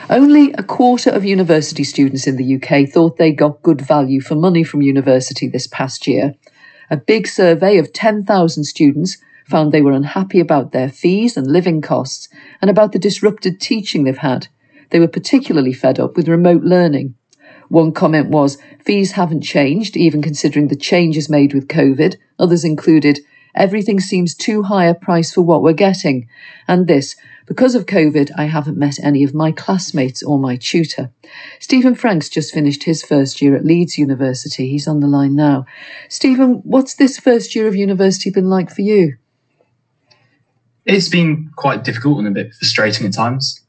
Only a quarter of university students in the UK thought they got good value for money from university this past year. A big survey of 10,000 students found they were unhappy about their fees and living costs and about the disrupted teaching they've had. They were particularly fed up with remote learning. One comment was, fees haven't changed, even considering the changes made with COVID. Others included, everything seems too high a price for what we're getting. And this, because of COVID, I haven't met any of my classmates or my tutor. Stephen Frank's just finished his first year at Leeds University. He's on the line now. Stephen, what's this first year of university been like for you? It's been quite difficult and a bit frustrating at times.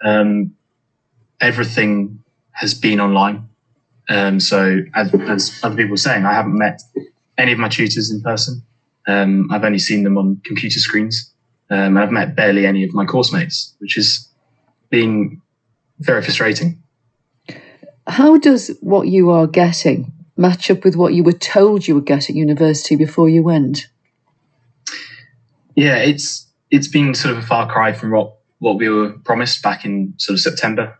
Everything has been online. So as other people were saying, I haven't met any of my tutors in person. I've only seen them on computer screens. I've met barely any of my course mates, which has been very frustrating. How does what you are getting match up with what you were told you would get at university before you went? Yeah, it's been sort of a far cry from what we were promised back in sort of September.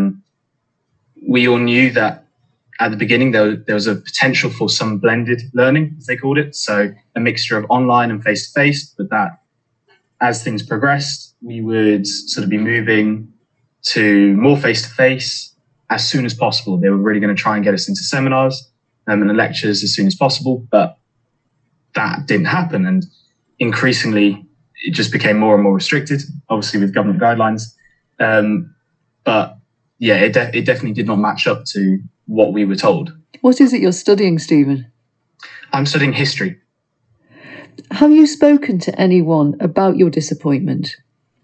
We all knew that at the beginning, there was a potential for some blended learning, as they called it. So a mixture of online and face-to-face, but that as things progressed, we would sort of be moving to more face-to-face as soon as possible. They were really going to try and get us into seminars and the lectures as soon as possible, but that didn't happen. And increasingly, it just became more and more restricted, obviously with government guidelines. But yeah, it definitely did not match up to what we were told. What is it you're studying, Stephen? I'm studying history. Have you spoken to anyone about your disappointment?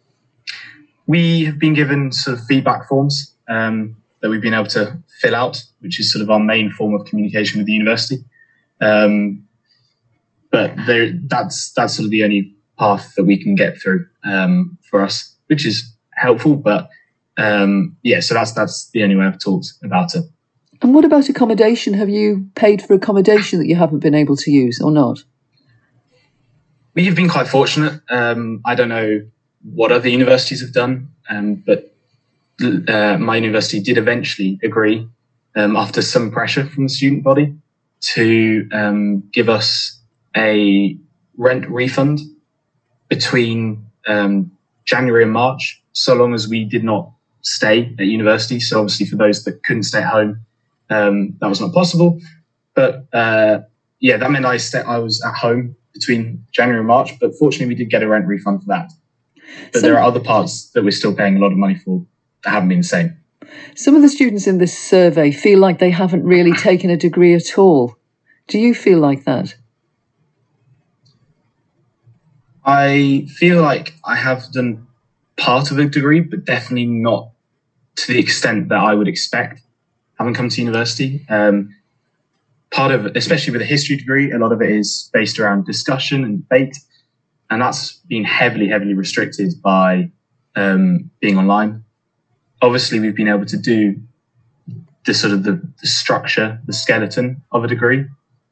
We have been given sort of feedback forms that we've been able to fill out, which is sort of our main form of communication with the university. But that's sort of the only path that we can get through for us, which is helpful. But so that's the only way I've talked about it. And what about accommodation? Have you paid for accommodation that you haven't been able to use or not? We have been quite fortunate. I don't know what other universities have done, but my university did eventually agree, after some pressure from the student body, to give us a rent refund between January and March, so long as we did not stay at university. So obviously for those that couldn't stay at home, that was not possible. But that meant I was at home between January and March, but fortunately we did get a rent refund for that. But there are other parts that we're still paying a lot of money for that haven't been the same. Some of the students in this survey feel like they haven't really taken a degree at all. Do you feel like that? I feel like I have done part of a degree, but definitely not to the extent that I would expect having come to university. Part of, especially with a history degree, a lot of it is based around discussion and debate, and that's been heavily, heavily restricted by being online. Obviously, we've been able to do the sort of the structure, the skeleton of a degree,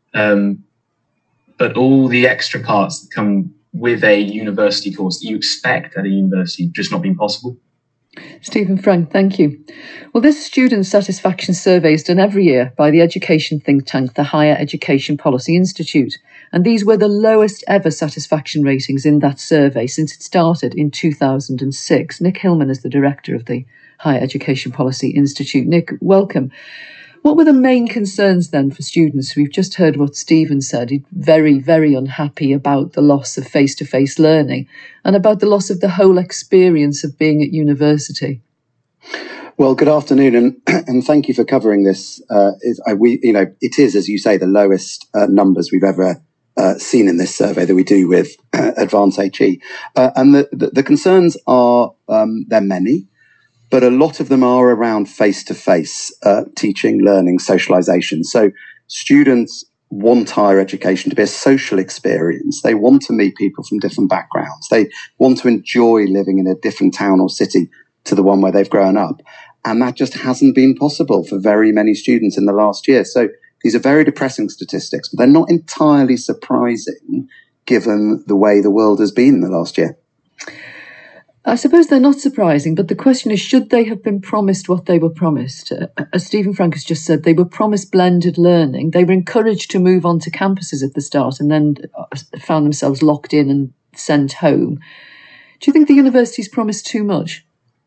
but all the extra parts that come with a university course that you expect at a university just not been possible. Stephen Frank, thank you. Well, this student satisfaction survey is done every year by the education think tank, the Higher Education Policy Institute. And these were the lowest ever satisfaction ratings in that survey since it started in 2006. Nick Hillman is the director of the Higher Education Policy Institute. Nick, welcome. What were the main concerns then for students? We've just heard what Stephen said. He's very, very unhappy about the loss of face-to-face learning and about the loss of the whole experience of being at university. Well, good afternoon, and thank you for covering this. It is, as you say, the lowest numbers we've ever seen in this survey that we do with Advance HE. And the concerns are, they're many, but a lot of them are around face-to-face teaching, learning, socialization. So students want higher education to be a social experience. They want to meet people from different backgrounds. They want to enjoy living in a different town or city to the one where they've grown up. And that just hasn't been possible for very many students in the last year. So these are very depressing statistics, but they're not entirely surprising given the way the world has been in the last year. I suppose they're not surprising, but the question is, should they have been promised what they were promised? As Stephen Frank has just said, they were promised blended learning. They were encouraged to move on to campuses at the start and then found themselves locked in and sent home. Do you think the universities promised too much?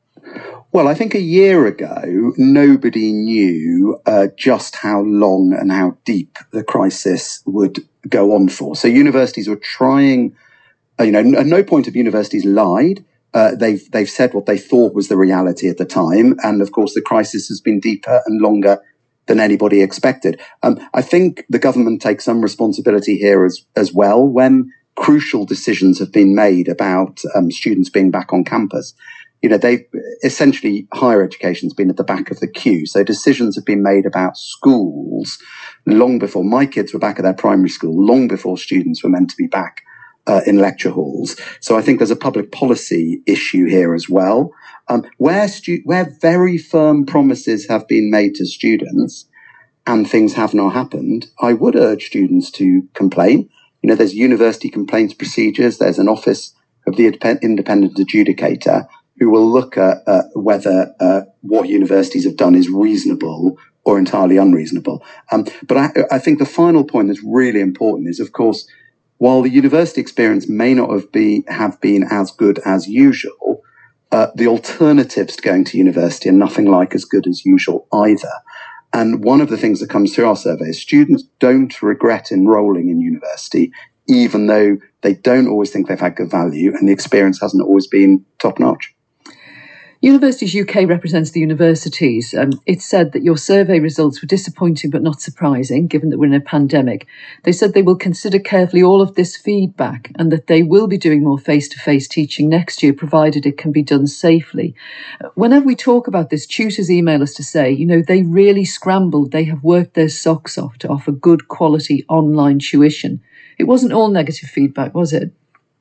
Well, I think a year ago, nobody knew just how long and how deep the crisis would go on for. So universities were trying, at no point have universities lied. They've said what they thought was the reality at the time. And of course, the crisis has been deeper and longer than anybody expected. I think the government takes some responsibility here as well when crucial decisions have been made about students being back on campus. They essentially, higher education's been at the back of the queue. So decisions have been made about schools long before my kids were back at their primary school, long before students were meant to be back in lecture halls. So I think there's a public policy issue here as well, where very firm promises have been made to students and things have not happened. I would urge students to complain. There's university complaints procedures. There's an office of the independent adjudicator who will look at whether what universities have done is reasonable or entirely unreasonable. But I think the final point that's really important is, of course, while the university experience may not have been as good as usual, the alternatives to going to university are nothing like as good as usual either. And one of the things that comes through our survey is students don't regret enrolling in university, even though they don't always think they've had good value and the experience hasn't always been top-notch. Universities UK represents the universities. It said that your survey results were disappointing but not surprising, given that we're in a pandemic. They said they will consider carefully all of this feedback and that they will be doing more face-to-face teaching next year, provided it can be done safely. Whenever we talk about this, tutors email us to say, they really scrambled. They have worked their socks off to offer good quality online tuition. It wasn't all negative feedback, was it?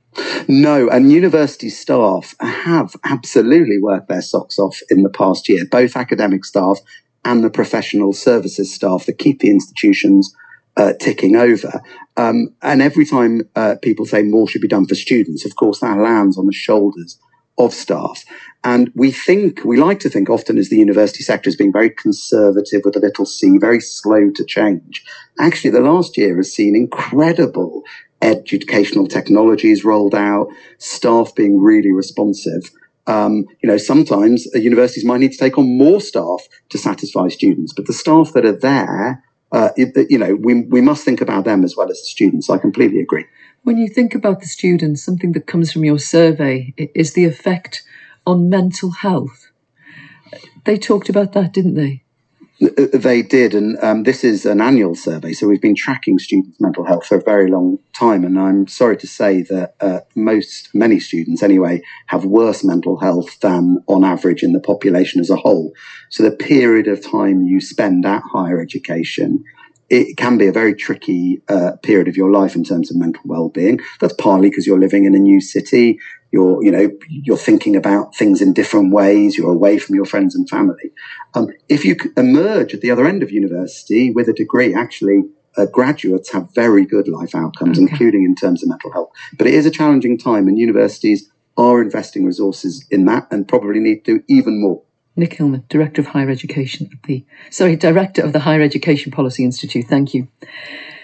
No, and university staff have absolutely worked their socks off in the past year, both academic staff and the professional services staff that keep the institutions ticking over. And every time people say more should be done for students, of course, that lands on the shoulders of staff. And we like to think often as the university sector as being very conservative with a little c, very slow to change. Actually, the last year has seen incredible educational technologies rolled out, staff being really responsive. Sometimes universities might need to take on more staff to satisfy students, but the staff that are there, we must think about them as well as the students. I completely agree. When you think about the students, something that comes from your survey is the effect on mental health. They talked about that, didn't they? They did, and this is an annual survey, so we've been tracking students' mental health for a very long time, and I'm sorry to say that many students anyway have worse mental health than on average in the population as a whole. So the period of time you spend at higher education, it can be a very tricky period of your life in terms of mental well-being. That's partly because you're living in a new city. You're thinking about things in different ways. You're away from your friends and family. If you emerge at the other end of university with a degree, actually, graduates have very good life outcomes, including in terms of mental health. But it is a challenging time, and universities are investing resources in that and probably need to do even more. Nick Hillman, Director of Higher Education Director of the Higher Education Policy Institute. Thank you.